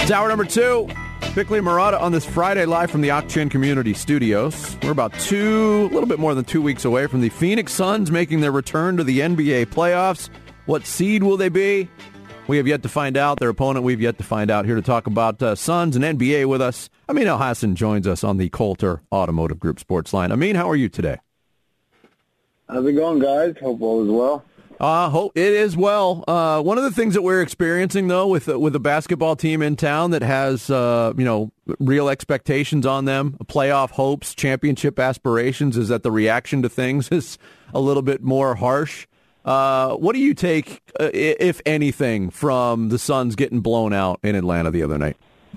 It's hour number 2. Bickley and Murata on this Friday live from the Ak-Chin Community Studios. We're about a little bit more than 2 weeks away from the Phoenix Suns making their return to the NBA playoffs. What seed will they be? We have yet to find out. Their opponent, we've yet to find out. Here to talk about Suns and NBA with us, Amin Elhassan joins us on the Coulter Automotive Group Sports Line. Amin, how are you today? How's it going, guys? Hope all is well. Hope it is well. One of the things that we're experiencing, though, with a basketball team in town that has, real expectations on them, playoff hopes, championship aspirations, is that the reaction to things is a little bit more harsh. What do you take, if anything, from the Suns getting blown out in Atlanta the other night?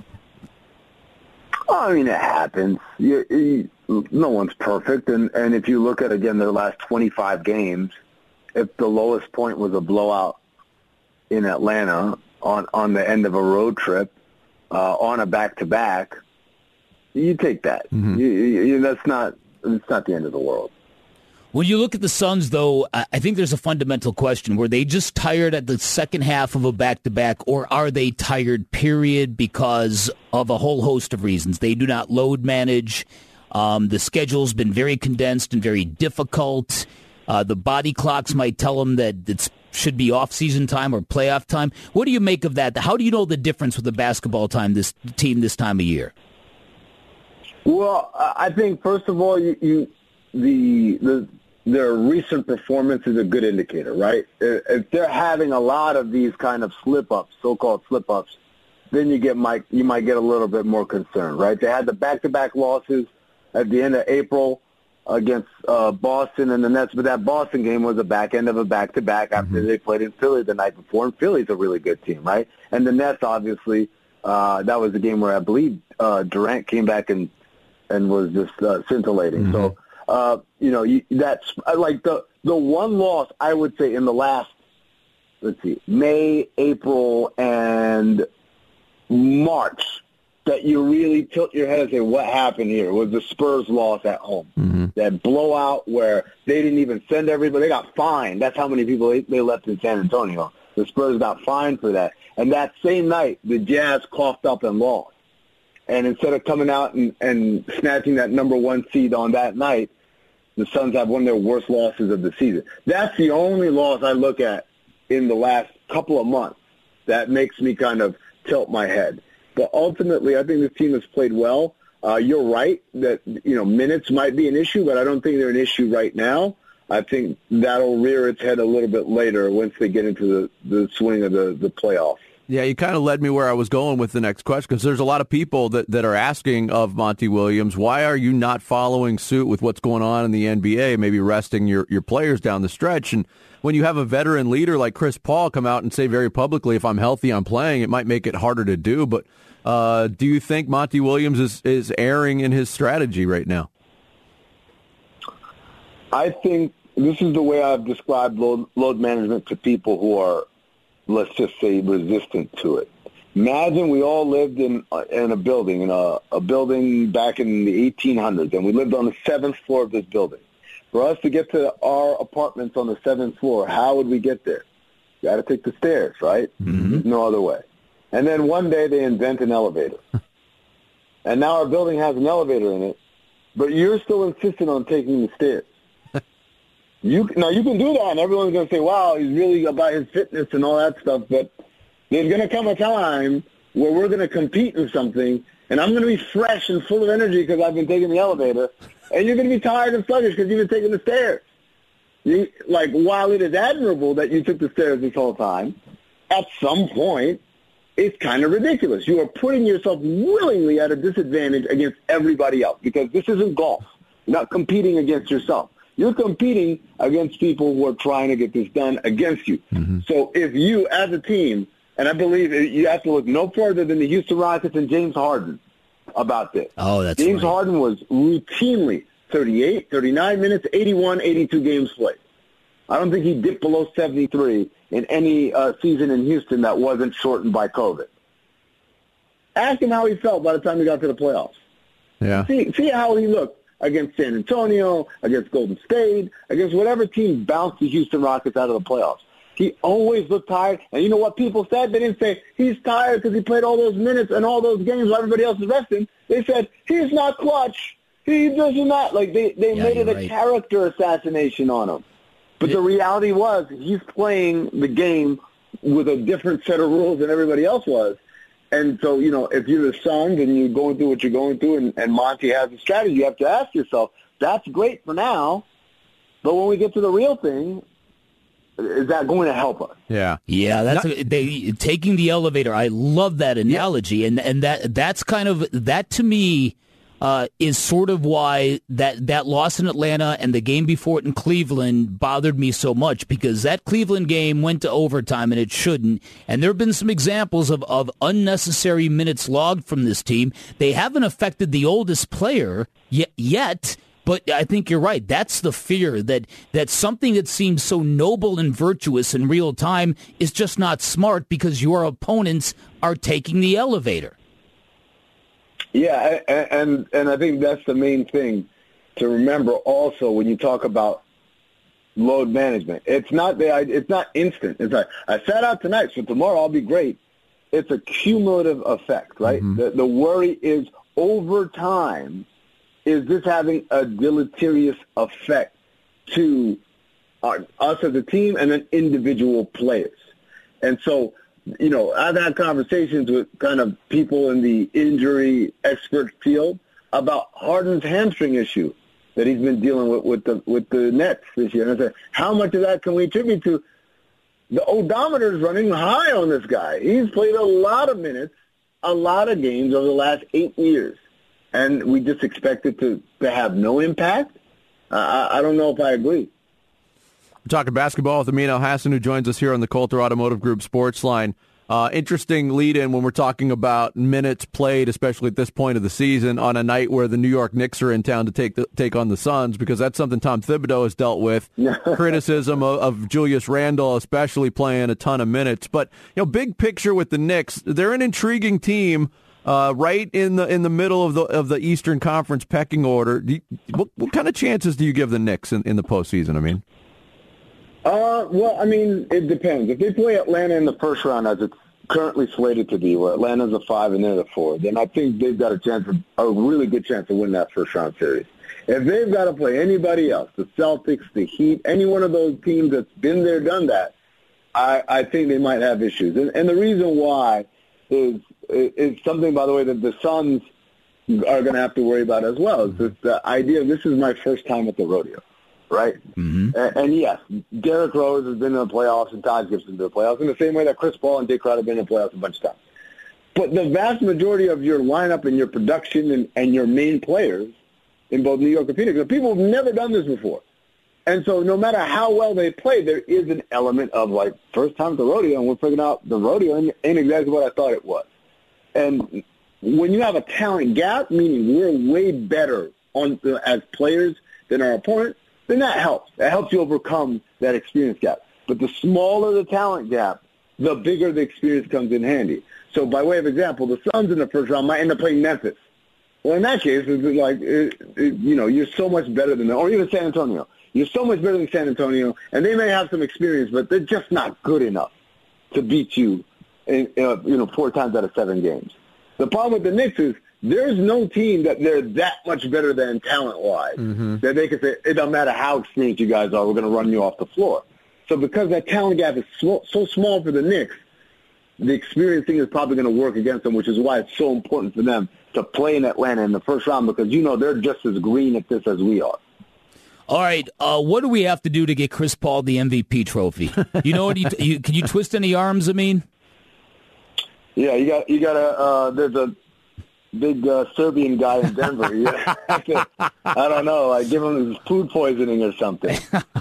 I mean, it happens. No one's perfect. And if you look at, again, their last 25 games, if the lowest point was a blowout in Atlanta on the end of a road trip, on a back-to-back, you take that. Mm-hmm. It's not the end of the world. When you look at the Suns, though, I think there's a fundamental question. Were they just tired at the second half of a back-to-back, or are they tired, period, because of a whole host of reasons? They do not load manage. The schedule's been very condensed and very difficult. The body clocks might tell them that it should be off-season time or playoff time. What do you make of that? How do you know the difference with the basketball team this time of year? Well, I think, first of all, their recent performance is a good indicator, right? If they're having a lot of these kind of slip-ups, so-called slip-ups, then you might get a little bit more concerned, right? They had the back-to-back losses at the end of April against Boston and the Nets, but that Boston game was the back end of a back-to-back after they played in Philly the night before, and Philly's a really good team, right? And the Nets, obviously, that was the game where I believe Durant came back and was just scintillating. So, that's like the one loss I would say in the last, May, April, and March that you really tilt your head and say, what happened here? Was the Spurs loss at home. Mm-hmm. That blowout where they didn't even send everybody. They got fined. That's how many people they left in San Antonio. The Spurs got fined for that. And that same night, the Jazz coughed up and lost. And instead of coming out and snatching that number one seed on that night, the Suns have one of their worst losses of the season. That's the only loss I look at in the last couple of months that makes me kind of tilt my head. But ultimately, I think this team has played well. You're right that, minutes might be an issue, but I don't think they're an issue right now. I think that'll rear its head a little bit later once they get into the swing of the playoffs. Yeah, you kind of led me where I was going with the next question, because there's a lot of people that are asking of Monty Williams, why are you not following suit with what's going on in the NBA, maybe resting your players down the stretch? And when you have a veteran leader like Chris Paul come out and say very publicly, if I'm healthy, I'm playing, it might make it harder to do. But do you think Monty Williams is erring in his strategy right now? I think this is the way I've described load management to people who are, let's just say, resistant to it. Imagine we all lived in a building, a building back in the 1800s, and we lived on the 7th floor of this building. For us to get to our apartments on the 7th floor, how would we get there? You got to take the stairs, right? Mm-hmm. There's no other way. And then one day they invent an elevator. And now our building has an elevator in it, but you're still insistent on taking the stairs. You can do that, and everyone's going to say, wow, he's really about his fitness and all that stuff, but there's going to come a time where we're going to compete in something, and I'm going to be fresh and full of energy because I've been taking the elevator, and you're going to be tired and sluggish because you've been taking the stairs. While it is admirable that you took the stairs this whole time, at some point, it's kind of ridiculous. You are putting yourself willingly at a disadvantage against everybody else because this isn't golf. You're not competing against yourself. You're competing against people who are trying to get this done against you. Mm-hmm. So if you, as a team, and I believe you have to look no further than the Houston Rockets and James Harden about this. Oh, that's James right. Harden was routinely 38, 39 minutes, 81, 82 games played. I don't think he dipped below 73 in any season in Houston that wasn't shortened by COVID. Ask him how he felt by the time he got to the playoffs. Yeah. See how he looked against San Antonio, against Golden State, against whatever team bounced the Houston Rockets out of the playoffs. He always looked tired. And you know what people said? They didn't say, he's tired because he played all those minutes and all those games while everybody else is resting. They said, he's not clutch. He does not. Like, they made it a character assassination on him. But the reality was he's playing the game with a different set of rules than everybody else was. And so, you know, if you're the Suns and you're going through what you're going through and Monty has a strategy, you have to ask yourself, that's great for now, but when we get to the real thing, is that going to help us? Yeah, that's taking the elevator. I love that analogy, and that's kind of that to me is sort of why that loss in Atlanta and the game before it in Cleveland bothered me so much, because that Cleveland game went to overtime and it shouldn't. And there have been some examples of unnecessary minutes logged from this team. They haven't affected the oldest player yet. But I think you're right. That's the fear, that something that seems so noble and virtuous in real time is just not smart because your opponents are taking the elevator. Yeah, and I think that's the main thing to remember also when you talk about load management. It's not instant. It's like, I sat out tonight, so tomorrow I'll be great. It's a cumulative effect, right? Mm-hmm. The worry is over time, is this having a deleterious effect to us as a team and then individual players? And so, you know, I've had conversations with kind of people in the injury expert field about Harden's hamstring issue that he's been dealing with the Nets this year. And I said, how much of that can we attribute to the odometer is running high on this guy? He's played a lot of minutes, a lot of games over the last 8 years. And we just expect it to have no impact? I don't know if I agree. We're talking basketball with Amin Elhassan, who joins us here on the Coulter Automotive Group Sports Line. Interesting lead-in when we're talking about minutes played, especially at this point of the season, on a night where the New York Knicks are in town to take on the Suns, because that's something Tom Thibodeau has dealt with. Criticism of Julius Randle, especially playing a ton of minutes. But, you know, big picture with the Knicks, they're an intriguing team. Right in the middle of the Eastern Conference pecking order. What kind of chances do you give the Knicks in the postseason? I mean, well, I mean, it depends. If they play Atlanta in the first round, as it's currently slated to be, where Atlanta's a 5 and they're the 4, then I think they've got a really good chance to win that first round series. If they've got to play anybody else, the Celtics, the Heat, any one of those teams that's been there, done that, I think they might have issues. And the reason why is something, by the way, that the Suns are going to have to worry about as well. It's the idea of, this is my first time at the rodeo, right? Mm-hmm. And yes, Derrick Rose has been in the playoffs and Taj Gibson's been in the playoffs in the same way that Chris Paul and Dick Crowder have been in the playoffs a bunch of times. But the vast majority of your lineup and your production and your main players in both New York and Phoenix, people have never done this before. And so no matter how well they play, there is an element of, like, first time at the rodeo, and we're figuring out the rodeo ain't exactly what I thought it was. And when you have a talent gap, meaning we're way better as players than our opponent, then that helps. That helps you overcome that experience gap. But the smaller the talent gap, the bigger the experience comes in handy. So by way of example, the Suns in the first round might end up playing Memphis. Well, in that case, it's like, you know, you're so much better than them, or even San Antonio. You're so much better than San Antonio, and they may have some experience, but they're just not good enough to beat you 4 times out of 7 games. The problem with the Knicks is there's no team that they're that much better than talent-wise that they can say, it doesn't matter how experienced you guys are, we're going to run you off the floor. So because that talent gap is so small for the Knicks, the experience thing is probably going to work against them, which is why it's so important for them to play in Atlanta in the first round, because, you know, they're just as green at this as we are. All right, what do we have to do to get Chris Paul the MVP trophy? You know what? Can you twist any arms, I mean? Yeah, you got there's a big Serbian guy in Denver. I don't know, like give him food poisoning or something.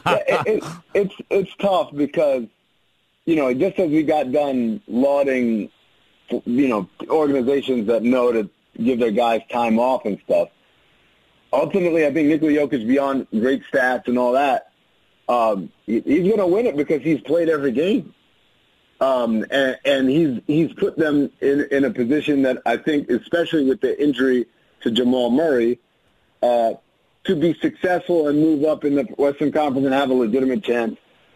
It's tough because, you know, just as we got done lauding, you know, organizations that know to give their guys time off and stuff, ultimately I think Nikola Jokic, beyond great stats and all that, he's going to win it because he's played every game. And he's put them in a position that I think, especially with the injury to Jamal Murray, to be successful and move up in the Western Conference and have a legitimate chance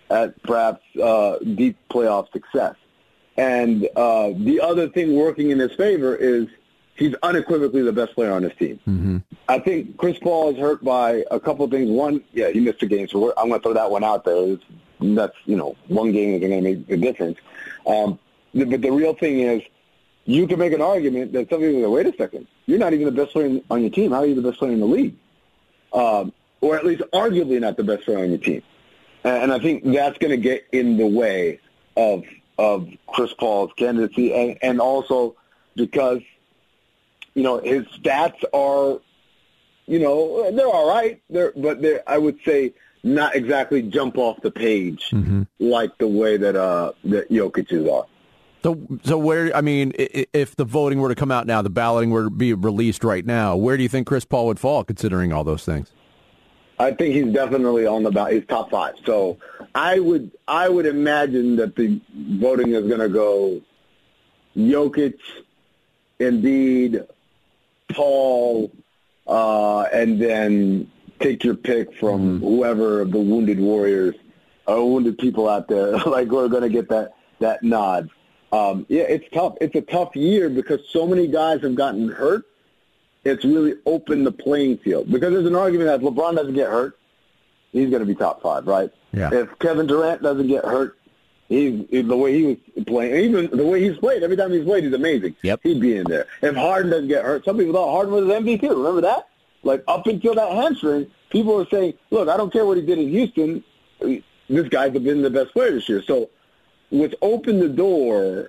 at perhaps deep playoff success. And the other thing working in his favor is he's unequivocally the best player on his team. Mm-hmm. I think Chris Paul is hurt by a couple of things. One, yeah, he missed a game, so I'm going to throw that one out there. That's, one game isn't going to make a difference. But the real thing is, you can make an argument that some people go, wait a second, you're not even the best player on your team. How are you the best player in the league? Or at least arguably not the best player on your team. And I think that's going to get in the way of Chris Paul's candidacy, and also because, his stats are, they're all right, but they're, I would say, not exactly jump off the page like the way that Jokic's are. So where, if the voting were to come out now, the balloting were to be released right now, where do you think Chris Paul would fall, considering all those things? I think he's definitely on the ballot. He's top 5. So I would imagine that the voting is going to go Jokic, Embiid, Paul, and then take your pick from whoever of the wounded warriors or wounded people out there. Like, we're going to get that nod. It's tough. It's a tough year because so many guys have gotten hurt. It's really opened the playing field. Because there's an argument that if LeBron doesn't get hurt, he's going to be top 5, right? Yeah. If Kevin Durant doesn't get hurt, the way he was playing, even the way he's played, every time he's played, he's amazing. Yep. He'd be in there. If Harden doesn't get hurt, some people thought Harden was MVP. Remember that? Like, up until that hamstring, people were saying, look, I don't care what he did in Houston. This guy's been the best player this year. So what's opened the door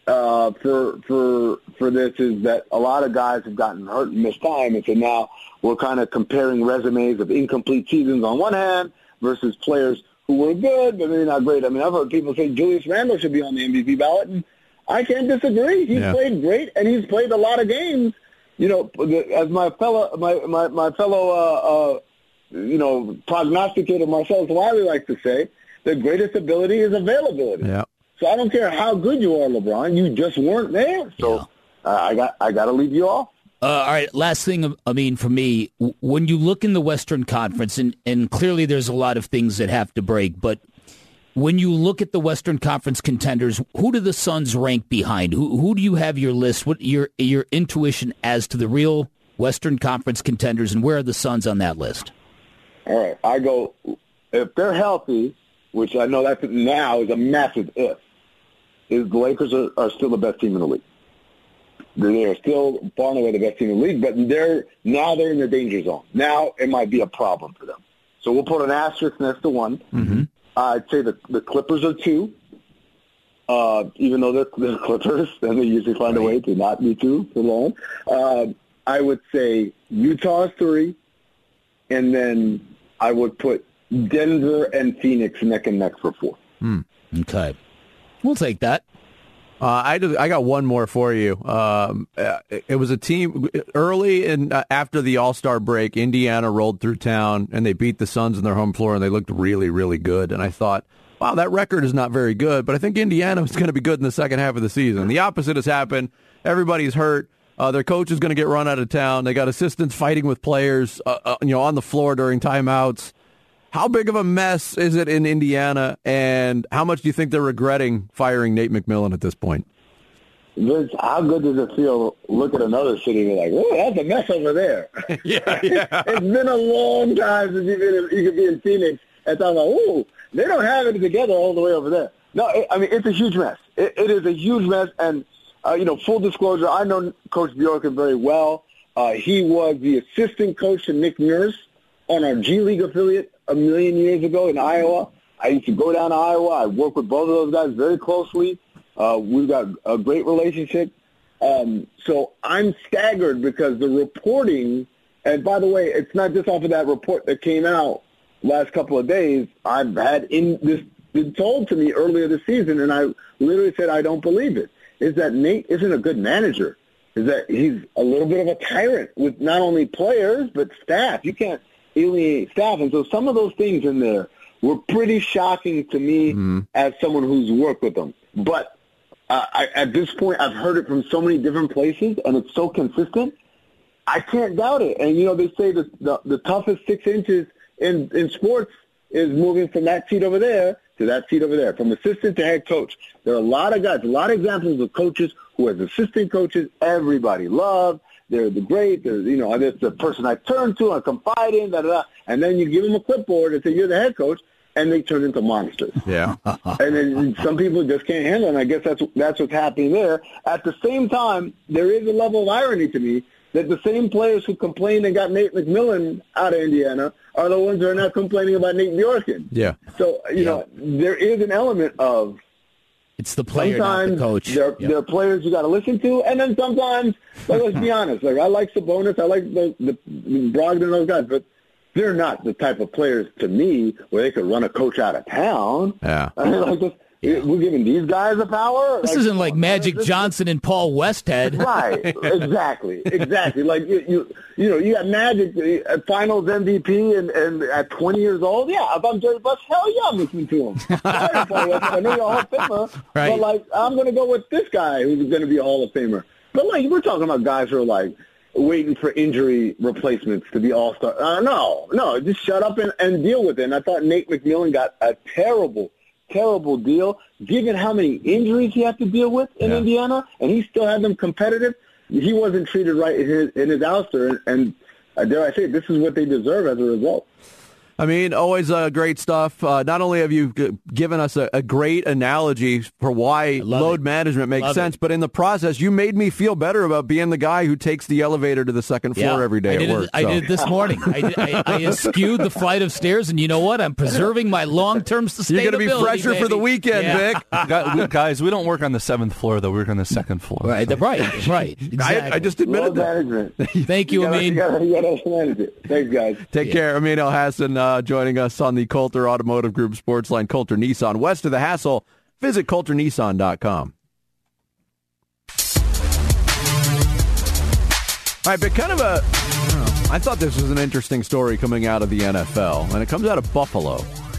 for this is that a lot of guys have gotten hurt and missed time, and so now we're kind of comparing resumes of incomplete seasons on one hand versus players who were good but maybe not great. I've heard people say Julius Randle should be on the MVP ballot, and I can't disagree. He's played great, and he's played a lot of games. As my fellow prognosticator Marcellus Wiley likes to say, the greatest ability is availability. Yeah. So I don't care how good you are, LeBron. You just weren't there. So I got to leave you off. All right, last thing, for me, when you look in the Western Conference, and clearly there's a lot of things that have to break, but when you look at the Western Conference contenders, who do the Suns rank behind? Who do you have your list? What your intuition as to the real Western Conference contenders, and where are the Suns on that list? All right, I go, if they're healthy, which I know that now is a massive if, is the Lakers are still the best team in the league. They are still far and away the best team in the league, but they're in the danger zone. Now it might be a problem for them. So we'll put an asterisk next to 1. Mm-hmm. I'd say the Clippers are 2, even though they're Clippers, and they usually find a way to not be 2 for long. I would say Utah is 3, and then I would put Denver and Phoenix neck and neck for 4. Okay. We'll take that. I got one more for you. It was a team early and after the All-Star break. Indiana rolled through town and they beat the Suns on their home floor, and they looked really, really good. And I thought, wow, that record is not very good, but I think Indiana is going to be good in the second half of the season. The opposite has happened. Everybody's hurt. Their coach is going to get run out of town. They got assistants fighting with players, on the floor during timeouts. How big of a mess is it in Indiana, and how much do you think they're regretting firing Nate McMillan at this point? Vince, how good does it feel look at another city and be like, oh, that's a mess over there? Yeah. It's been a long time since you could be in Phoenix and talk about, oh, they don't have it together all the way over there. No, it's a huge mess. It is a huge mess, and, full disclosure, I know Coach Bjorken very well. He was the assistant coach to Nick Nurse on our G League affiliate a million years ago in Iowa. I used to go down to Iowa. I work with both of those guys very closely. We've got a great relationship. So I'm staggered because the reporting, and by the way, it's not just off of that report that came out last couple of days. I've had this been told to me earlier this season, and I literally said I don't believe it, is that Nate isn't a good manager, is that he's a little bit of a tyrant with not only players but staff. You can't alienate staff. And so some of those things in there were pretty shocking to me as someone who's worked with them. But at this point, I've heard it from so many different places, and it's so consistent, I can't doubt it. And, they say that the toughest 6 inches in sports is moving from that seat over there to that seat over there, from assistant to head coach. There are a lot of guys, a lot of examples of coaches who, as assistant coaches, everybody loves. They're the great. They're, it's the person I turn to, I confide in, and then you give them a clipboard and say, you're the head coach, and they turn into monsters. Yeah. And then some people just can't handle it, and I guess that's what's happening there. At the same time, there is a level of irony to me that the same players who complained and got Nate McMillan out of Indiana are the ones who are now complaining about Nate Bjorken. Yeah. So, there is an element of it's the player, sometimes not the coach. There are players you got to listen to, and then sometimes, let's be honest, I like Sabonis, I like the Brogdon and those guys, but they're not the type of players to me where they could run a coach out of town. Yeah. I mean, we're giving these guys a power. This isn't like Magic Johnson and Paul Westhead. Right. Exactly. Like you got Magic at Finals MVP and at 20 years old. Yeah, if I'm Jerry Buss, hell yeah, I'm listening to him. Sorry, Paul Westhead, I know you're a Hall of Famer, right. But I'm going to go with this guy who's going to be a Hall of Famer. But we're talking about guys who are waiting for injury replacements to be all-star. No, just shut up and deal with it. And I thought Nate McMillan got a terrible deal, given how many injuries he had to deal with in Indiana, and he still had them competitive. He wasn't treated right in his ouster, and dare I say, this is what they deserve as a result. I mean, always great stuff. Not only have you given us a great analogy for why load management makes sense, but in the process, you made me feel better about being the guy who takes the elevator to the second floor every day at work. I did it this morning. I eschewed the flight of stairs, and you know what? I'm preserving my long-term sustainability. You're going to be fresher for the weekend, Vic. Guys, we don't work on the 7th floor, though. We work on the 2nd floor. Right. Exactly. I just admitted that. Management. Thank you, Amin. You got to manage it. Thanks, guys. Take care. Amin Elhassan joining us on the Coulter Automotive Group Sports Line. Coulter Nissan, west of the hassle. Visit CoulterNissan.com. All right, but I thought this was an interesting story coming out of the NFL, and it comes out of Buffalo,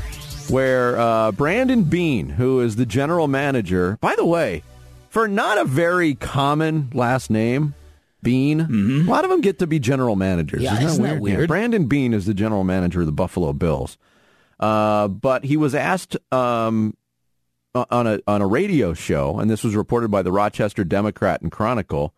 where Brandon Beane, who is the general manager, by the way, for not a very common last name, Beane, a lot of them get to be general managers. Yeah, isn't that weird? Yeah, Brandon Beane is the general manager of the Buffalo Bills. But he was asked on a radio show, and this was reported by the Rochester Democrat and Chronicle,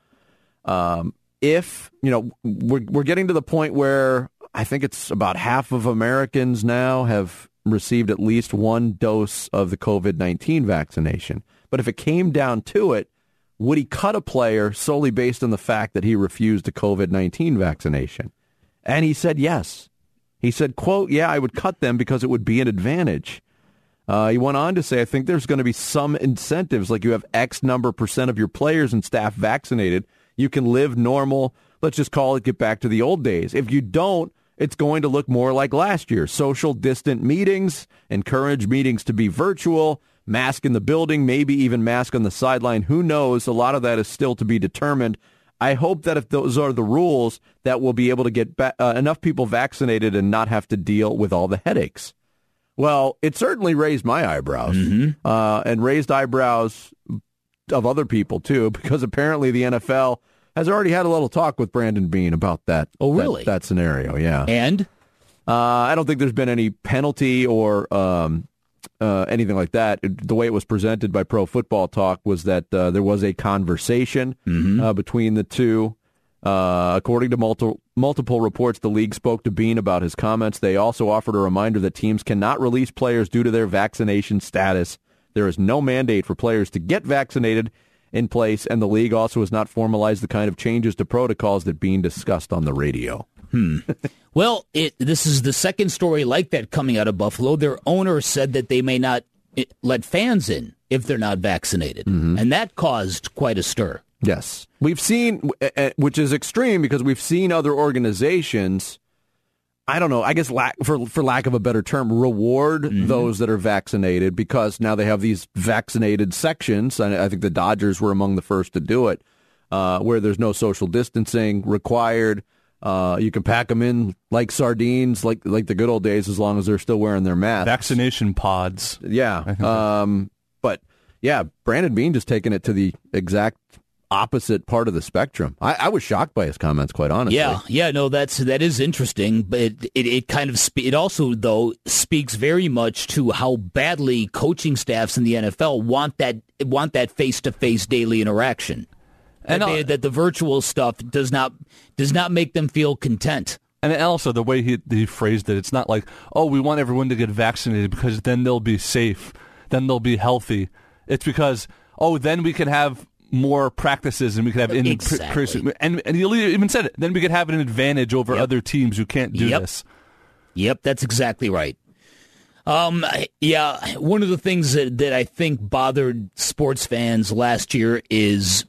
if, we're getting to the point where I think it's about half of Americans now have received at least one dose of the COVID-19 vaccination. But if it came down to it, would he cut a player solely based on the fact that he refused a COVID-19 vaccination? And he said yes. He said, quote, yeah, I would cut them because it would be an advantage. He went on to say, I think there's going to be some incentives, like you have X number % of your players and staff vaccinated. You can live normal. Let's just call it, get back to the old days. If you don't, it's going to look more like last year. Social distant meetings, encourage meetings to be virtual, mask in the building, maybe even mask on the sideline. Who knows? A lot of that is still to be determined. I hope that if those are the rules, that we'll be able to get enough people vaccinated and not have to deal with all the headaches. Well, it certainly raised my eyebrows and raised eyebrows of other people, too, because apparently the NFL has already had a little talk with Brandon Beane about that. Oh, really? That scenario, yeah. And? I don't think there's been any penalty or anything like that. The way it was presented by Pro Football Talk was that there was a conversation between the two. According to multiple reports, the league spoke to Beane about his comments. They also offered a reminder that teams cannot release players due to their vaccination status. There is no mandate for players to get vaccinated in place, and the league also has not formalized the kind of changes to protocols that Beane discussed on the radio. Well, this is the second story like that coming out of Buffalo. Their owner said that they may not let fans in if they're not vaccinated, and that caused quite a stir. Yes. We've seen, which is extreme because we've seen other organizations, I don't know, I guess for lack of a better term, reward those that are vaccinated because now they have these vaccinated sections. I think the Dodgers were among the first to do it, where there's no social distancing required. You can pack them in like sardines, like the good old days, as long as they're still wearing their masks. Vaccination pods. Yeah. But, yeah, Brandon Beane just taking it to the exact opposite part of the spectrum. I was shocked by his comments, quite honestly. Yeah, no, that is interesting, but it kind of it also though speaks very much to how badly coaching staffs in the NFL want that face-to-face daily interaction, and that the virtual stuff does not make them feel content. And also the way he phrased it, it's not like, oh, we want everyone to get vaccinated because then they'll be safe, then they'll be healthy. It's because, oh, then we can have more practices and we could have and he even said it. Then we could have an advantage over other teams who can't do this. Yep, that's exactly right. One of the things that I think bothered sports fans last year is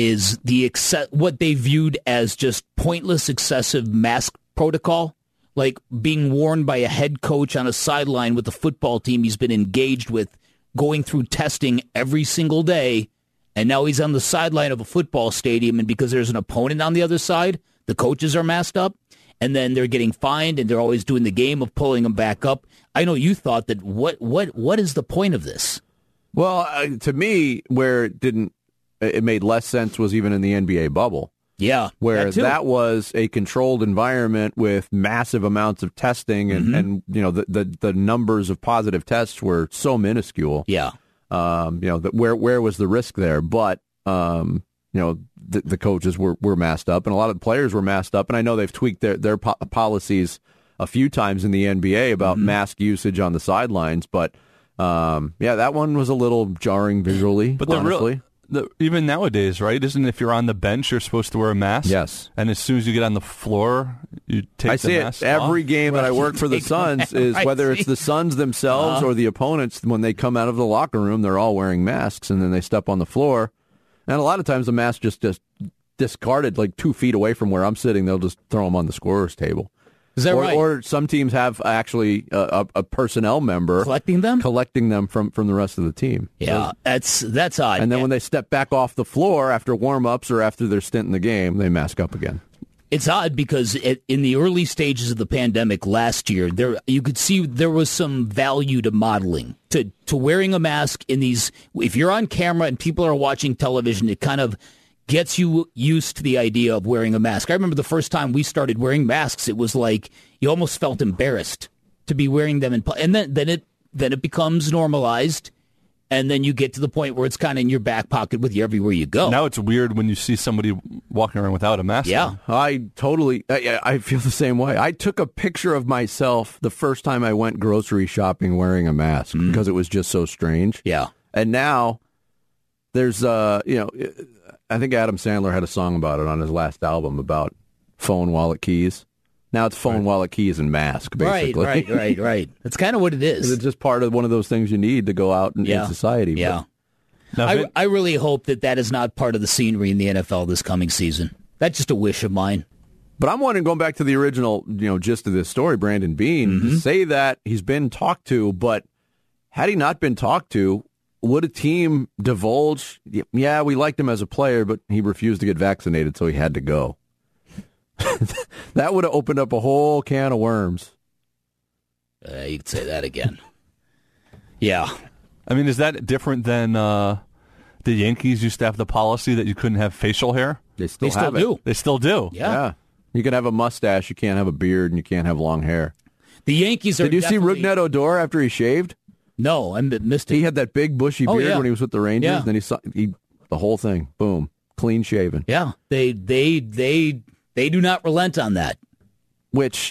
what they viewed as just pointless, excessive mask protocol, like being worn by a head coach on a sideline with a football team he's been engaged with, going through testing every single day. And now he's on the sideline of a football stadium, and because there's an opponent on the other side, the coaches are masked up, and then they're getting fined, and they're always doing the game of pulling them back up. I know you thought that what is the point of this? Well, to me, where it made less sense was even in the NBA bubble. Yeah, where that was a controlled environment with massive amounts of testing, and the numbers of positive tests were so minuscule. Yeah. Where was the risk there? But the coaches were masked up, and a lot of the players were masked up. And I know they've tweaked their policies a few times in the NBA about mask usage on the sidelines. But that one was a little jarring visually. But honestly. Even nowadays, right? Isn't if you're on the bench, you're supposed to wear a mask? Yes. And as soon as you get on the floor, you take the mask off? Every game that I work for the Suns is whether it's the Suns themselves or the opponents, when they come out of the locker room, they're all wearing masks, and then they step on the floor. And a lot of times the mask just discarded like 2 feet away from where I'm sitting. They'll just throw them on the scorer's table. Is that right? Or some teams have actually a personnel member collecting them from the rest of the team. Yeah, that's odd. And then when they step back off the floor after warm-ups or after their stint in the game, they mask up again. It's odd because in the early stages of the pandemic last year, you could see there was some value to modeling, to wearing a mask in these. If you're on camera and people are watching television, it kind of gets you used to the idea of wearing a mask. I remember the first time we started wearing masks, it was like you almost felt embarrassed to be wearing them, and then it becomes normalized, and then you get to the point where it's kind of in your back pocket with you everywhere you go. Now it's weird when you see somebody walking around without a mask. Yeah, I feel the same way. I took a picture of myself the first time I went grocery shopping wearing a mask because it was just so strange. Yeah, and now there's I think Adam Sandler had a song about it on his last album about phone, wallet, keys. Now it's phone, wallet, keys, and mask, basically. Right. That's kind of what it is. It's just part of one of those things you need to go out in society. Yeah. I really hope that is not part of the scenery in the NFL this coming season. That's just a wish of mine. But I'm wondering, going back to the original gist of this story, Brandon Beane, to say that he's been talked to, but had he not been talked to, would a team divulge, yeah, we liked him as a player, but he refused to get vaccinated, so he had to go? That would have opened up a whole can of worms. You could say that again. Yeah. I mean, is that different than the Yankees used to have the policy that you couldn't have facial hair? They still do. They still do? Yeah. You can have a mustache, you can't have a beard, and you can't have long hair. The Yankees are Did you see Rougned Odor after he shaved? No, I missed it. He had that big bushy beard when he was with the Rangers. Yeah. Then he the whole thing, boom, clean shaven. Yeah, they do not relent on that. Which,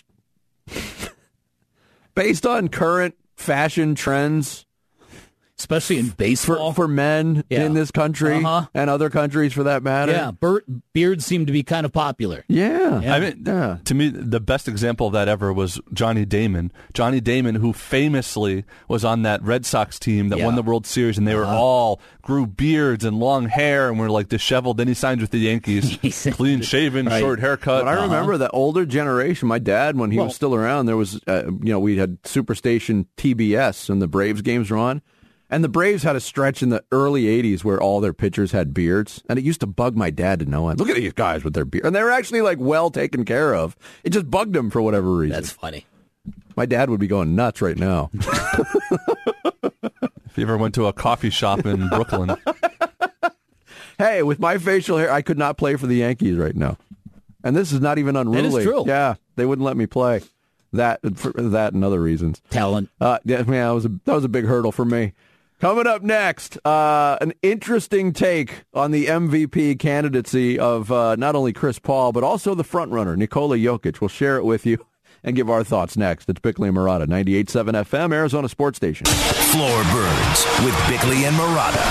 based on current fashion trends, especially in baseball for men in this country and other countries for that matter. Yeah, beards seem to be kind of popular. Yeah. I mean, to me, the best example of that ever was Johnny Damon. Johnny Damon, who famously was on that Red Sox team that won the World Series, and they were all grew beards and long hair and were like disheveled. Then he signed with the Yankees, clean shaven, short haircut. But I remember that older generation. My dad, when he was still around, there was, we had Superstation TBS and the Braves games were on. And the Braves had a stretch in the early 80s where all their pitchers had beards. And it used to bug my dad to no end. Look at these guys with their beard. And they were actually like well taken care of. It just bugged him for whatever reason. That's funny. My dad would be going nuts right now. If you ever went to a coffee shop in Brooklyn. Hey, with my facial hair, I could not play for the Yankees right now. And this is not even unruly. That is true. Yeah, they wouldn't let me play. That for that and other reasons. Talent. Yeah, man, that was a big hurdle for me. Coming up next, an interesting take on the MVP candidacy of not only Chris Paul, but also the frontrunner, Nikola Jokic. We'll share it with you and give our thoughts next. It's Bickley and Marotta, 98.7 FM, Arizona Sports Station. Floor Birds with Bickley and Marotta.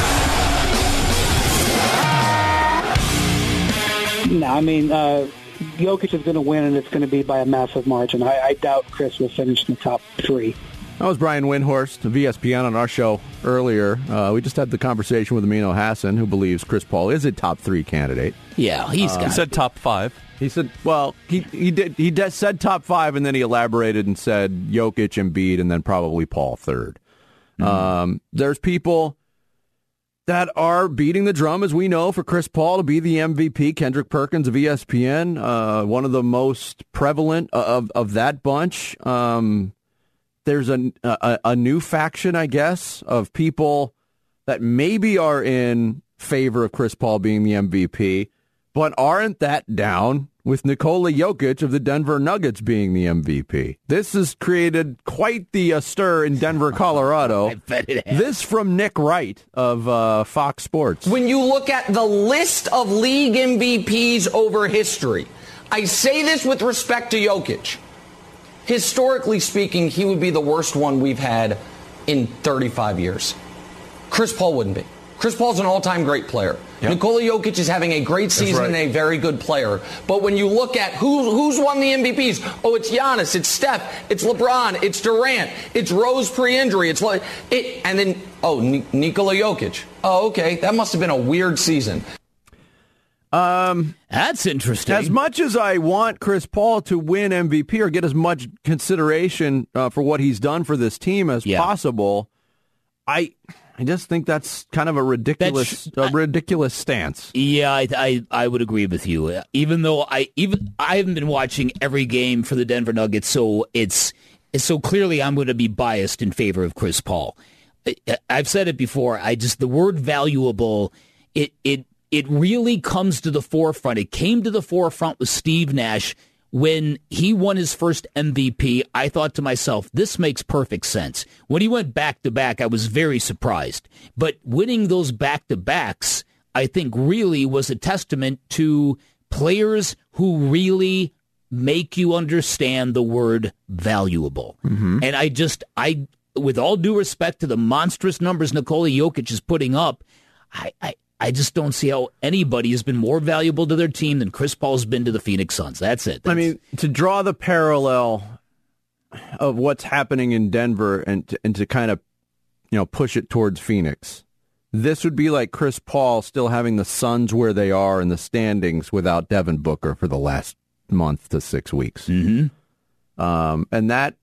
No, I mean, Jokic is going to win, and it's going to be by a massive margin. I doubt Chris will finish in the top 3. That was Brian Windhorst of ESPN on our show earlier. We just had the conversation with Amino Hassan, who believes Chris Paul is a top 3 candidate. Yeah, he said top 5. He said, well, he said top 5, and then he elaborated and said Jokic, Embiid, and then probably Paul third. Mm-hmm. There's people that are beating the drum, as we know, for Chris Paul to be the MVP. Kendrick Perkins of ESPN, one of the most prevalent of that bunch. There's a new faction, I guess, of people that maybe are in favor of Chris Paul being the MVP, but aren't that down with Nikola Jokic of the Denver Nuggets being the MVP. This has created quite the stir in Denver, Colorado. I bet it has. This from Nick Wright of Fox Sports. When you look at the list of league MVPs over history, I say this with respect to Jokic. Historically speaking, he would be the worst one we've had in 35 years. Chris Paul wouldn't be. Chris Paul's an all-time great player. Yep. Nikola Jokic is having a great season and a very good player. But when you look at who's won the MVPs, oh, it's Giannis, it's Steph, it's LeBron, it's Durant, it's Rose pre-injury, Nikola Jokic. Oh, okay, that must have been a weird season. That's interesting. As much as I want Chris Paul to win MVP or get as much consideration for what he's done for this team as possible, I just think that's kind of a ridiculous stance. Yeah, I would agree with you. Even though I haven't been watching every game for the Denver Nuggets, so so clearly I'm going to be biased in favor of Chris Paul. I've said it before. The word valuable, it really comes to the forefront. It came to the forefront with Steve Nash when he won his first MVP. I thought to myself, this makes perfect sense. When he went back-to-back, I was very surprised. But winning those back-to-backs, I think, really was a testament to players who really make you understand the word valuable. Mm-hmm. And I, with all due respect to the monstrous numbers Nikola Jokic is putting up, I just don't see how anybody has been more valuable to their team than Chris Paul's been to the Phoenix Suns. That's it. I mean, to draw the parallel of what's happening in Denver and to kind of, push it towards Phoenix, this would be like Chris Paul still having the Suns where they are in the standings without Devin Booker for the last month to 6 weeks. Mm-hmm. And that,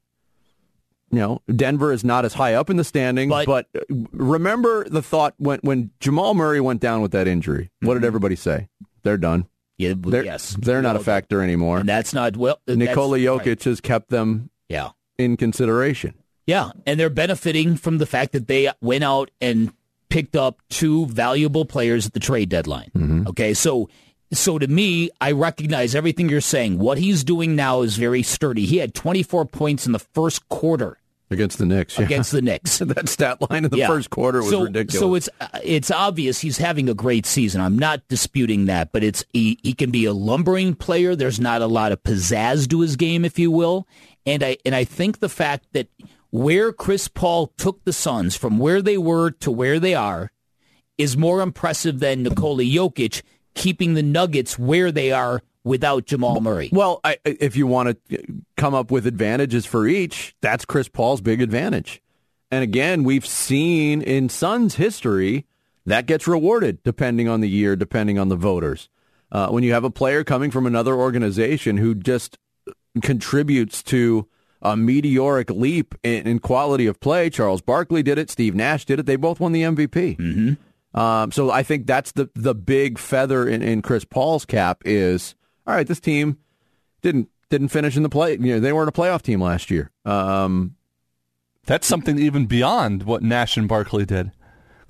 Denver is not as high up in the standings, but remember the thought when Jamal Murray went down with that injury, what did everybody say? They're done. Yeah, they're not a factor anymore. And that's not, Nikola Jokic right. has kept them in consideration. Yeah, and they're benefiting from the fact that they went out and picked up 2 valuable players at the trade deadline. Mm-hmm. Okay, so to me, I recognize everything you're saying. What he's doing now is very sturdy. He had 24 points in the first quarter. Against the Knicks. Against the Knicks. That stat line in the first quarter was ridiculous. So it's obvious he's having a great season. I'm not disputing that, but he can be a lumbering player. There's not a lot of pizzazz to his game, if you will. And I think the fact that where Chris Paul took the Suns from where they were to where they are is more impressive than Nikola Jokic keeping the Nuggets where they are without Jamal Murray. Well, if you want to come up with advantages for each, that's Chris Paul's big advantage. And again, we've seen in Suns history that gets rewarded depending on the year, depending on the voters. When you have a player coming from another organization who just contributes to a meteoric leap in quality of play, Charles Barkley did it, Steve Nash did it, they both won the MVP. Mm-hmm. So I think that's the big feather in Chris Paul's cap is, all right, this team didn't finish in the play. They weren't a playoff team last year. That's something even beyond what Nash and Barkley did.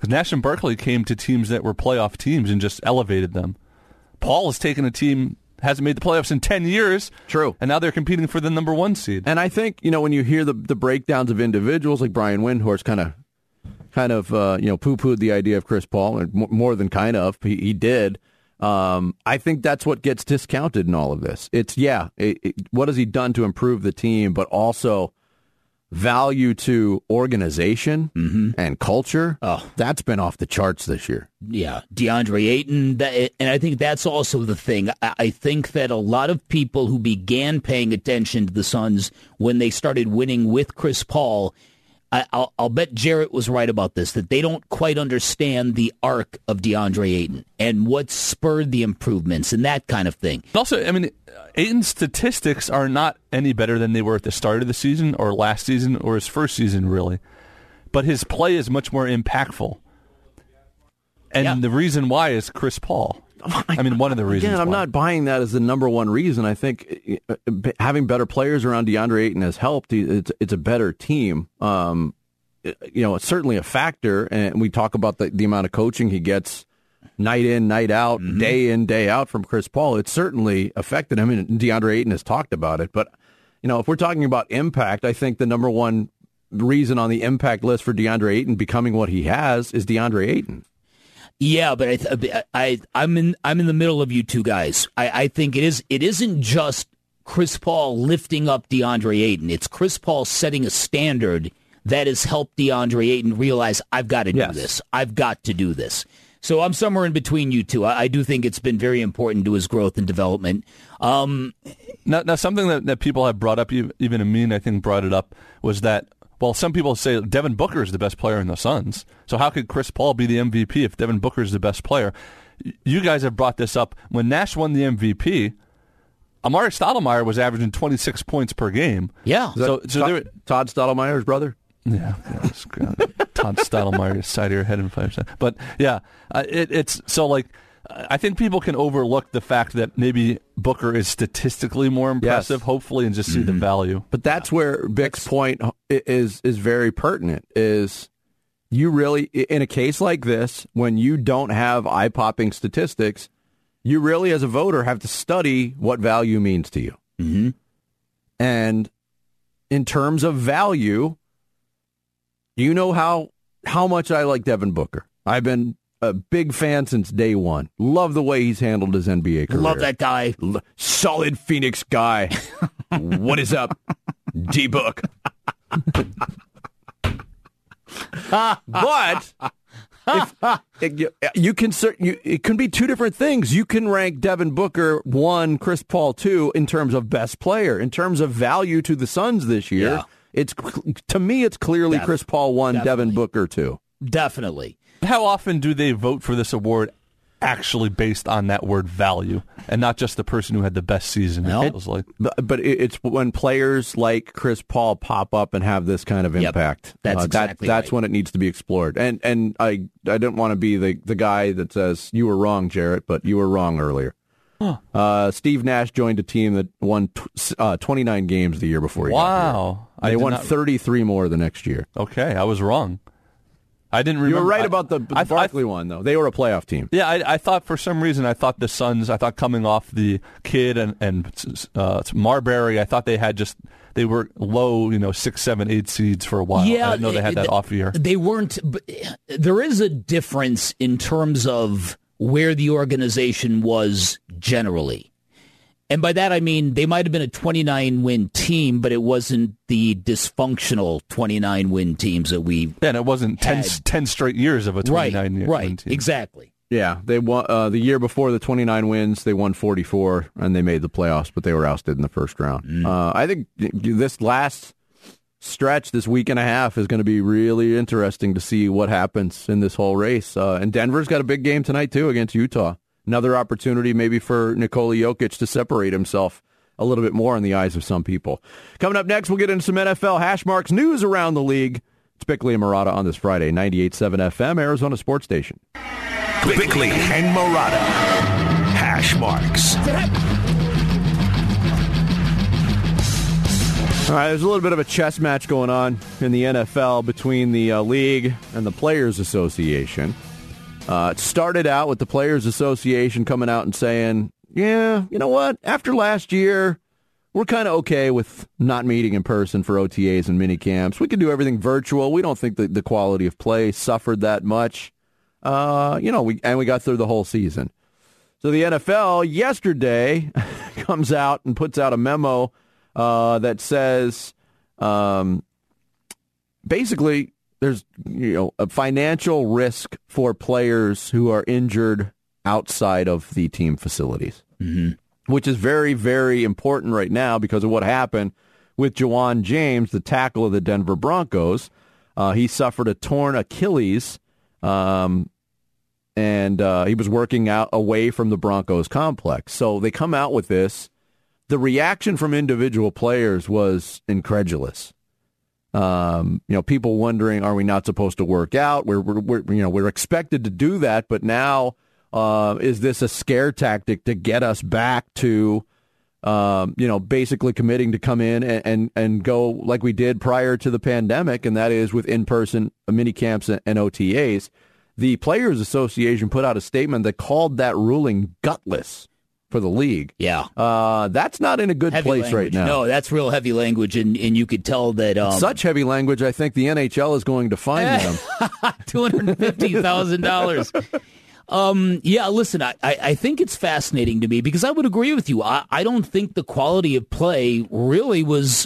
Because Nash and Berkeley came to teams that were playoff teams and just elevated them. Paul has taken a team, hasn't made the playoffs in 10 years. True. And now they're competing for the number 1 seed. And I think, when you hear the breakdowns of individuals like Brian Windhorst kind of poo-pooed the idea of Chris Paul, and more than kind of, he did. I think that's what gets discounted in all of this. It's, what has he done to improve the team, but also value to organization and culture. Oh, that's been off the charts this year. Yeah, DeAndre Ayton, and I think that's also the thing. I think that a lot of people who began paying attention to the Suns when they started winning with Chris Paul, I'll bet Jarrett was right about this, that they don't quite understand the arc of DeAndre Ayton and what spurred the improvements and that kind of thing. Also, Ayton's statistics are not any better than they were at the start of the season or last season or his first season, really. But his play is much more impactful. And the reason why is Chris Paul. One of the reasons. Again, I'm not buying that as the number one reason. I think having better players around DeAndre Ayton has helped. It's a better team. It's certainly a factor, and we talk about the amount of coaching he gets night in, night out, day in, day out from Chris Paul. It's certainly affected him, and DeAndre Ayton has talked about it. But, if we're talking about impact, I think the number one reason on the impact list for DeAndre Ayton becoming what he has is DeAndre Ayton. Yeah, but I'm in the middle of you two guys. I think it isn't just Chris Paul lifting up DeAndre Ayton. It's Chris Paul setting a standard that has helped DeAndre Ayton realize, I've got to do this. I've got to do this. So I'm somewhere in between you two. I do think it's been very important to his growth and development. Now, something that people have brought up, even Amin, I think, brought it up, was that, well, some people say Devin Booker is the best player in the Suns. So how could Chris Paul be the MVP if Devin Booker is the best player? You guys have brought this up. When Nash won the MVP, Amari Stoudemire was averaging 26 points per game. Yeah. Todd Stoudemire's brother? Yeah. Todd Stoudemire, side of your head in 5 seconds. But, yeah, it's so like, I think people can overlook the fact that maybe Booker is statistically more impressive, hopefully, and just see the value. But that's where Bick's point is very pertinent, is you really, in a case like this, when you don't have eye-popping statistics, you really, as a voter, have to study what value means to you. Mm-hmm. And in terms of value, you know how much I like Devin Booker. I've been a big fan since day one. Love the way he's handled his NBA career. Love that guy. Solid Phoenix guy. What is up, D-Book? But it can be two different things. You can rank Devin Booker 1, Chris Paul 2 in terms of best player. In terms of value to the Suns this year, to me it's clearly Chris Paul 1, Devin Booker 2. Definitely. How often do they vote for this award actually based on that word value and not just the person who had the best season? But it's when players like Chris Paul pop up and have this kind of impact. That's exactly that's right. when it needs to be explored. And I don't want to be the guy that says, you were wrong, Jarrett, but you were wrong earlier. Steve Nash joined a team that won 29 games the year before he got here. They won 33 more the next year. Okay, I was wrong. I didn't remember. You were right about the Barkley one, though. They were a playoff team. Yeah, I thought for some reason, the Suns, coming off the Kid and Marbury, I thought they were low, 6, 7, 8 seeds for a while. Yeah, I didn't know they had that off year. They weren't, but there is a difference in terms of where the organization was generally. And by that, I mean, they might have been a 29-win team, but it wasn't the dysfunctional 29-win teams that we Yeah, and it wasn't 10 straight years of a 29-win team. Right, exactly. Yeah, they won the year before the 29 wins. They won 44, and they made the playoffs, but they were ousted in the first round. I think this last stretch, this week and a half, is going to be really interesting to see what happens in this whole race. And Denver's got a big game tonight, too, against Utah. Another opportunity maybe for Nikola Jokic to separate himself a little bit more in the eyes of some people. Coming up next, we'll get into some NFL hash marks news around the league. It's Bickley and Murata on this Friday, 98.7 FM, Arizona Sports Station. Bickley and Murata. Hash marks. All right, there's a little bit of a chess match going on in the NFL between the league and the Players Association. It started out with the Players Association coming out and saying, yeah, you know what? After last year, we're kind of okay with not meeting in person for OTAs and minicamps. We can do everything virtual. We don't think that the quality of play suffered that much. We got through the whole season. So the NFL yesterday comes out and puts out a memo that says basically there's a financial risk for players who are injured outside of the team facilities, which is very, very important right now because of what happened with Ja'Wuan James, the tackle of the Denver Broncos. He suffered a torn Achilles, and he was working out away from the Broncos complex. So they come out with this. The reaction from individual players was incredulous. People wondering, are we not supposed to work out? We're expected to do that, but now is this a scare tactic to get us back to, basically committing to come in and go like we did prior to the pandemic, and that is with in-person mini camps and OTAs. The Players Association put out a statement that called that ruling gutless for the league. Yeah. That's not in a good heavy place language. right now. No, that's real heavy language, and you could tell that... Such heavy language, I think the NHL is going to fine them. $250,000. Yeah, listen, I think it's fascinating to me because I would agree with you. I don't think the quality of play really was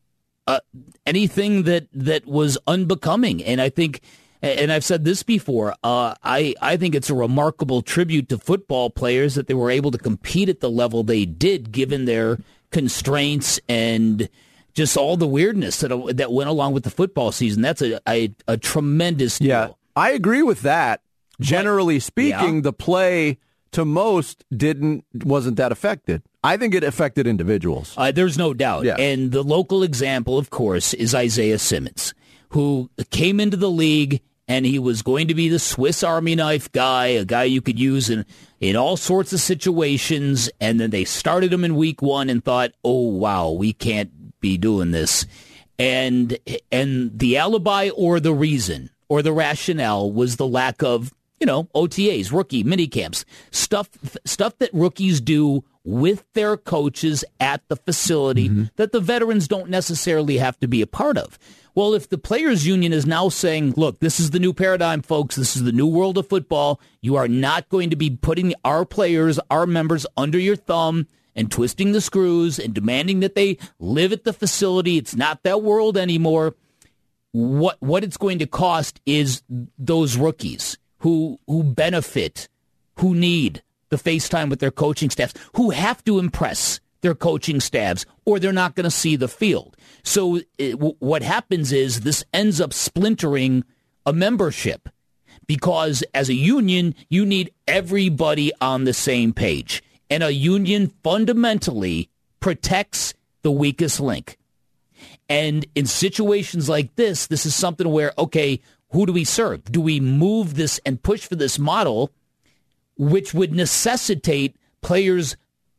anything that was unbecoming, and I think... And I've said this before, I think it's a remarkable tribute to football players that they were able to compete at the level they did, given their constraints and just all the weirdness that went along with the football season. That's a tremendous deal. Yeah, I agree with that. Generally speaking, the play to most wasn't that affected. I think it affected individuals. There's no doubt. Yeah. And the local example, of course, is Isaiah Simmons, who came into the league and he was going to be the Swiss Army knife guy, a guy you could use in all sorts of situations. And then they started him in week one and thought, oh, wow, we can't be doing this. And the alibi or the reason or the rationale was the lack of, OTAs, rookie minicamps, stuff that rookies do with their coaches at the facility that the veterans don't necessarily have to be a part of. Well, if the Players Union is now saying, look, this is the new paradigm, folks, this is the new world of football, you are not going to be putting our players, our members under your thumb and twisting the screws and demanding that they live at the facility. It's not that world anymore. What it's going to cost is those rookies who benefit, who need the face time with their coaching staffs, who have to impress their coaching staffs, or they're not going to see the field. So what happens is this ends up splintering a membership because as a union, you need everybody on the same page. And a union fundamentally protects the weakest link. And in situations like this is something where, okay, who do we serve? Do we move this and push for this model, which would necessitate players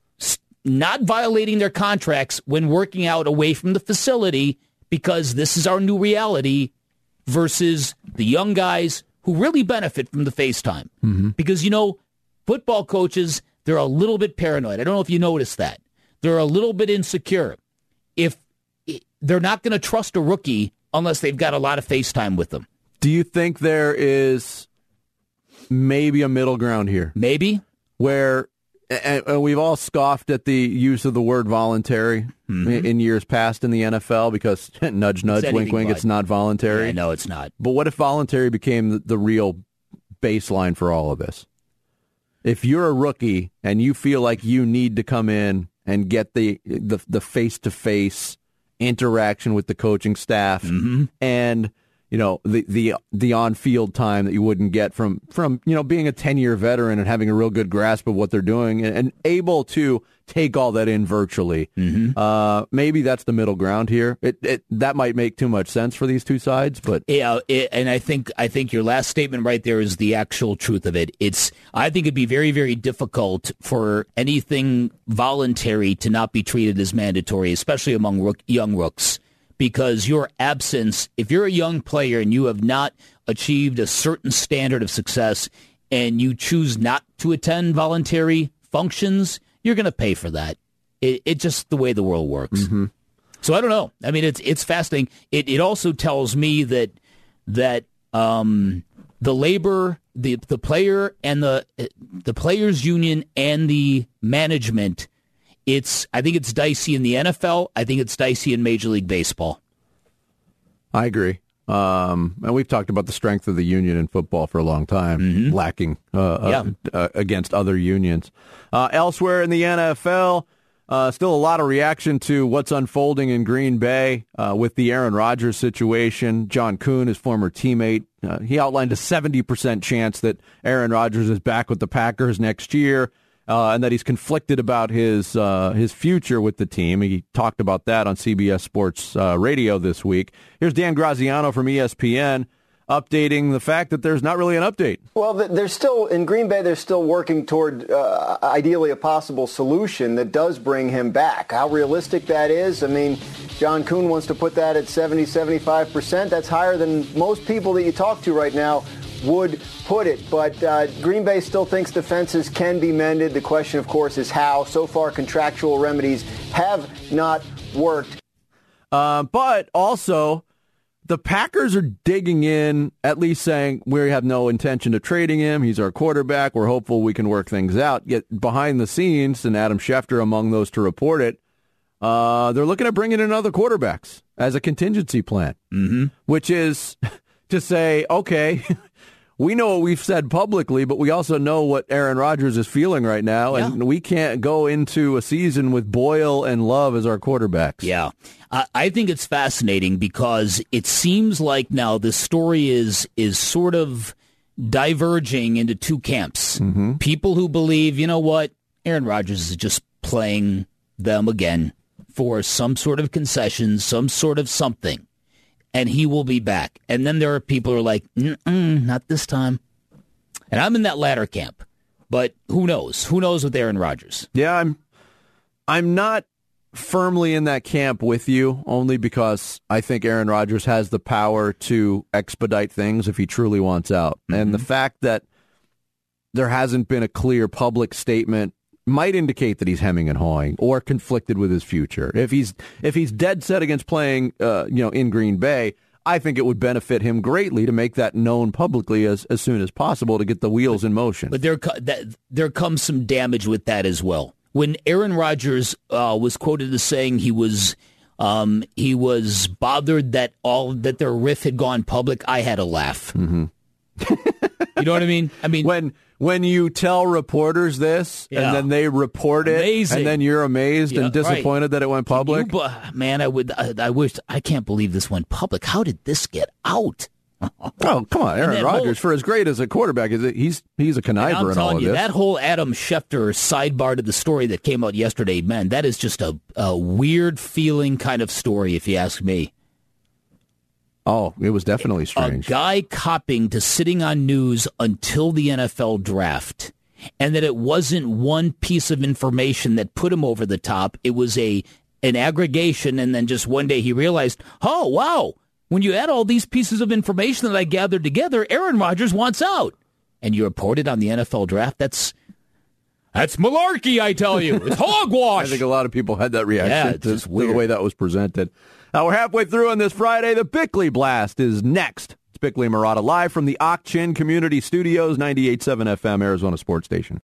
not violating their contracts when working out away from the facility because this is our new reality versus the young guys who really benefit from the FaceTime? Because, football coaches, they're a little bit paranoid. I don't know if you noticed that. They're a little bit insecure. If they're not going to trust a rookie unless they've got a lot of FaceTime with them. Do you think there is maybe a middle ground here? Maybe. Where... And we've all scoffed at the use of the word voluntary in years past in the NFL because, nudge, nudge, wink, wink, it's not voluntary. Yeah, no, it's not. But what if voluntary became the real baseline for all of this? If you're a rookie and you feel like you need to come in and get the face-to-face interaction with the coaching staff and, the on-field time that you wouldn't get from being a 10-year veteran and having a real good grasp of what they're doing and able to take all that in virtually. Mm-hmm. Maybe that's the middle ground here. That might make too much sense for these two sides, but and I think your last statement right there is the actual truth of it. I think it'd be very, very difficult for anything voluntary to not be treated as mandatory, especially among young rooks. Because your absence, if you're a young player and you have not achieved a certain standard of success and you choose not to attend voluntary functions, you're going to pay for that. It's just the way the world works. Mm-hmm. So I don't know. I mean, it's fascinating. It also tells me that the labor, the player and the players union and the management. I think it's dicey in the NFL. I think it's dicey in Major League Baseball. I agree. And we've talked about the strength of the union in football for a long time, lacking against other unions. Elsewhere in the NFL, still a lot of reaction to what's unfolding in Green Bay with the Aaron Rodgers situation. John Kuhn, his former teammate, he outlined a 70% chance that Aaron Rodgers is back with the Packers next year. And that he's conflicted about his future with the team. He talked about that on CBS Sports Radio this week. Here's Dan Graziano from ESPN updating the fact that there's not really an update. Well, there's still, in Green Bay, they're still working toward ideally a possible solution that does bring him back. How realistic that is, I mean, John Kuhn wants to put that at 70-75%. That's higher than most people that you talk to right now would put it. But Green Bay still thinks defenses can be mended. The question, of course, is how. So far, contractual remedies have not worked. But also, the Packers are digging in, at least saying, we have no intention of trading him. He's our quarterback. We're hopeful we can work things out. Yet behind the scenes, and Adam Schefter among those to report it, they're looking at bringing in other quarterbacks as a contingency plan, which is to say, okay, we know what we've said publicly, but we also know what Aaron Rodgers is feeling right now, and we can't go into a season with Boyle and Love as our quarterbacks. Yeah. I think it's fascinating because it seems like now the story is sort of diverging into two camps. Mm-hmm. People who believe, you know what, Aaron Rodgers is just playing them again for some sort of concession, some sort of something, and he will be back. And then there are people who are like, not this time. And I'm in that latter camp. But who knows? Who knows with Aaron Rodgers? Yeah, I'm not firmly in that camp with you, only because I think Aaron Rodgers has the power to expedite things if he truly wants out. Mm-hmm. And the fact that there hasn't been a clear public statement might indicate that he's hemming and hawing or conflicted with his future. If he's dead set against playing in Green Bay, I think it would benefit him greatly to make that known publicly as soon as possible to get the wheels in motion. But there comes some damage with that as well. When Aaron Rodgers was quoted as saying he was bothered that their riff had gone public, I had a laugh. Mm-hmm. You know what I mean? I mean when you tell reporters this and then they report it, amazing. And then you're amazed and disappointed that it went public. Man, I can't believe this went public. How did this get out? Oh, come on, Aaron Rodgers, for as great as a quarterback, he's a conniver in all of this. That whole Adam Schefter sidebar to the story that came out yesterday, man, that is just a weird feeling kind of story, if you ask me. Oh, it was definitely strange. A guy copping to sitting on news until the NFL draft, and that it wasn't one piece of information that put him over the top. It was an aggregation, and then just one day he realized, oh, wow, when you add all these pieces of information that I gathered together, Aaron Rodgers wants out. And you report it on the NFL draft? That's malarkey, I tell you. It's hogwash. I think a lot of people had that reaction to the way that was presented. We're halfway through on this Friday. The Bickley Blast is next. It's Bickley and Marotta live from the Ak-Chin Community Studios, 98.7 FM, Arizona Sports Station.